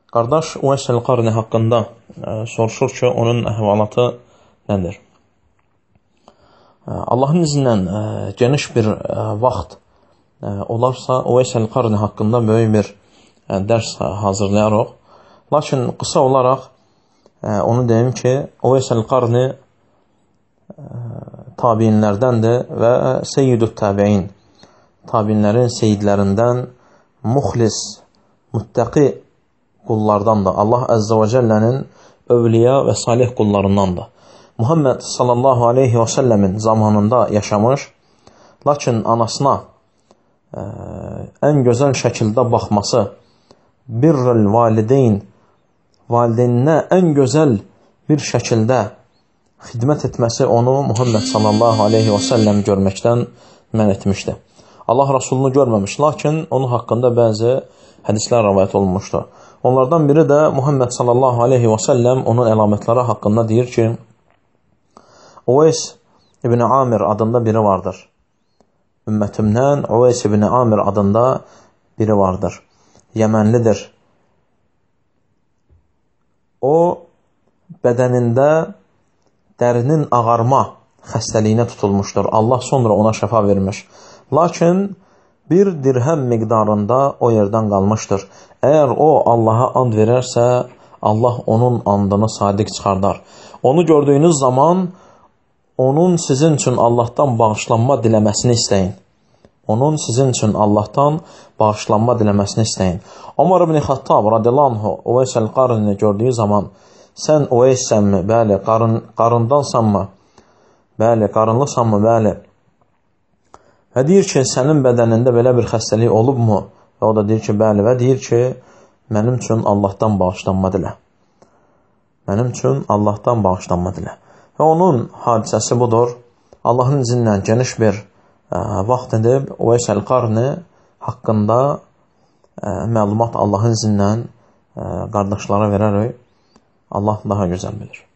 Qardaş Uveys el-Qarni haqqında soruşur ki, onun əhvalatı nədir? Allahın izindən geniş bir vaxt olarsa, Uveys el-Qarni haqqında böyük bir dərs hazırlayarıq. Lakin qısa olaraq onu deyim ki, Uveys el-Qarni tabiinlərdəndir və seyyidut tabiin, tabiinlərin seyidlərindən, muxlis, müttəqi qullardandır. Allah Əzzə və Cəllənin övliya və salih qullarındandır. Muhammed sallallahu aleyhi və səlləmin zamanında yaşamış, lakin anasına ən gözəl şəkildə baxması, birrül valideyn, valideyninə ən gözəl bir şəkildə xidmət etməsi onu Muhammed sallallahu aleyhi və səlləm görməkdən mən etmişdi. Allah Rasulunu görməmiş, lakin onun haqqında bəzi hədislər rəvayət olunmuşdur. Onlardan biri də Muhammed sallallahu aleyhi və səlləm onun əlamətləri haqqında deyir ki, Uveys ibn Amir adında biri vardır. Ümmətimdən Uveys ibn Amir adında biri vardır. Yəmənlidir. O, bədənində dərinin ağarma xəstəliyinə tutulmuşdur. Allah sonra ona şəfa vermiş. Lakin bir dirhəm miqdarında o yerdən qalmışdır. Əgər o Allaha and verərsə, Allah onun andını sadiq çıxardar. Onu gördüyünüz zaman onun sizin üçün Allahdan bağışlanma diləməsini istəyin. Onun sizin üçün Allahdan bağışlanma diləməsini istəyin. Ömər ibn Xattab radiyallahu anhu Uveys el-Qarni gördüyü zaman, sən Uveysənmi? Bəli. Qarındansanmı? Bəli. Qarınlısanmı? Bəli. Və deyir ki, sənin bədənində belə bir xəstəlik olubmu? Və o da deyir ki, bəli. Və deyir ki, mənim üçün Allahdan bağışlanma dilə. Mənim üçün Allahdan bağışlanma dilə. Və onun hadisəsi budur. Allahın izindən geniş bir vaxt edib Uveys el-Qarni haqqında məlumat Allahın izindən qardaşlara verərək Allah daha gözəl bilir.